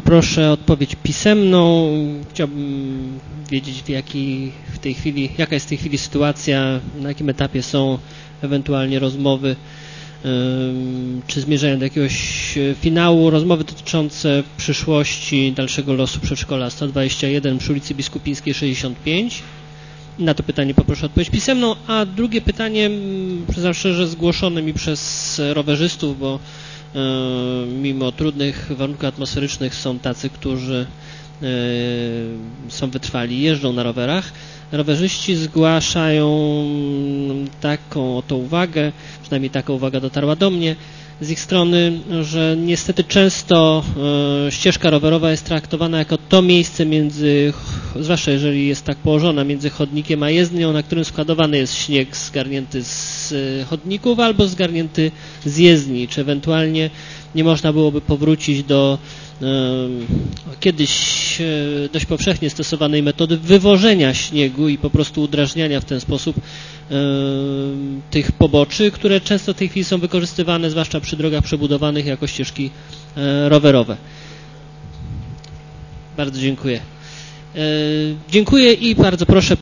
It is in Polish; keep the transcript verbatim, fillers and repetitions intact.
poproszę o odpowiedź pisemną. Chciałbym wiedzieć, w jakiej w tej chwili, jaka jest w tej chwili sytuacja, na jakim etapie są ewentualnie rozmowy, czy zmierzają do jakiegoś finału, rozmowy dotyczące przyszłości, dalszego losu przedszkola sto dwadzieścia jeden przy ulicy Biskupińskiej sześćdziesiąt pięć. Na to pytanie poproszę o odpowiedź pisemną, a drugie pytanie, przyznam szczerze, zgłoszone mi przez rowerzystów, bo mimo trudnych warunków atmosferycznych są tacy, którzy są wytrwali, jeżdżą na rowerach. Rowerzyści zgłaszają taką oto uwagę, przynajmniej taka uwaga dotarła do mnie z ich strony, że niestety często ścieżka rowerowa jest traktowana jako to miejsce między, zwłaszcza jeżeli jest tak położona, między chodnikiem a jezdnią, na którym składowany jest śnieg zgarnięty z chodników albo zgarnięty z jezdni, czy ewentualnie nie można byłoby powrócić do kiedyś dość powszechnie stosowanej metody wywożenia śniegu i po prostu udrażniania w ten sposób tych poboczy, które często w tej chwili są wykorzystywane, zwłaszcza przy drogach przebudowanych, jako ścieżki rowerowe. Bardzo dziękuję. Dziękuję i bardzo proszę